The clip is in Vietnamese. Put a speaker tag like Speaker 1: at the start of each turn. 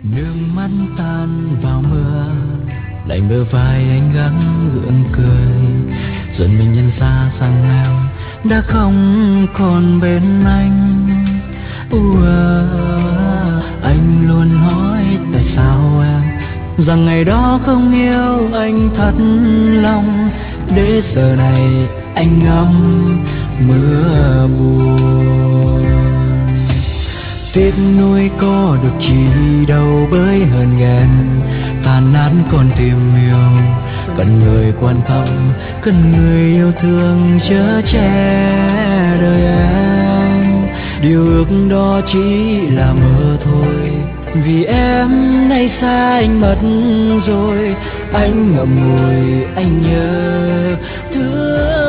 Speaker 1: nước mắt tan vào mưa, lạnh bờ vai anh gắng gượng cười, rồi mình nhận ra rằng em đã không còn bên anh. Anh luôn hỏi tại sao em rằng ngày đó không yêu anh thật lòng, để giờ này anh ngắm mưa buồn. Tiếc nuối có được chi đâu, bởi hờn ghen tàn nát con tim yêu, cần người quan tâm, cần người yêu thương chở che đời em. Điều ước đó chỉ là mơ thôi, vì em nay xa anh mất rồi. Anh ngậm ngùi anh nhớ thương